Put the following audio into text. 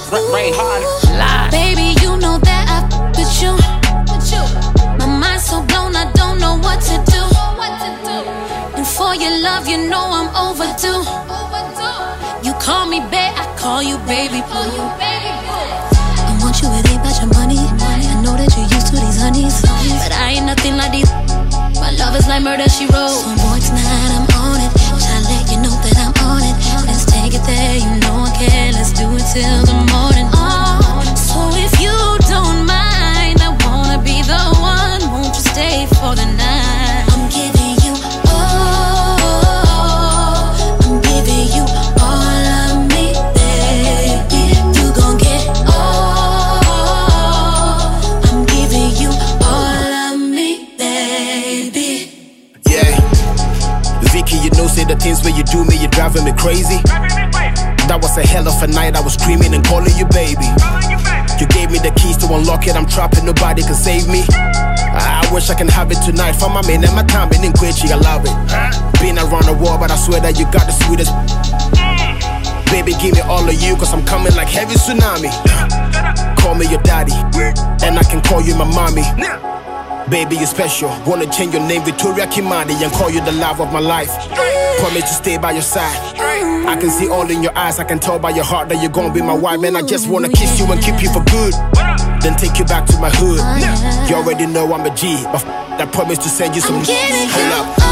Rain hard. Baby, you know that I with you. My mind's so blown, I don't know what to do. And for your love, you know I'm overdue. You call me babe, I call you baby boo. I want you, it ain't about your money. I know that you're used to these honeys, but I ain't nothing like these. My love is like murder, she wrote. So boy, tonight I'm on it. Try to let you know that I'm on it. Let's take it there, you know I can. Let's do it till the morning. Oh, so if you don't mind, I wanna be the one. Won't you stay for the night? I'm giving you all. I'm giving you all of me, baby. You gon' get all. I'm giving you all of me, baby. Yeah, Vicky, you know, say the things where you do me, you're driving me crazy. That was a hell of a night, I was screaming and calling you baby. You gave me the keys to unlock it, I'm trapped and nobody can save me. I wish I can have it tonight. For my man and my time, and in Quincy, I love it. Been around the world, but I swear that you got the sweetest. Baby, give me all of you, cause I'm coming like heavy tsunami. Call me your daddy, and I can call you my mommy. Baby, you're special. Wanna change your name, Victoria Kimani, and call you the love of my life. Promise to stay by your side. I can see all in your eyes, I can tell by your heart that you're gonna be my wife. And I just wanna kiss you and keep you for good, then take you back to my hood. You already know I'm a G, but I promise to send you some. I'm giving Hold you up.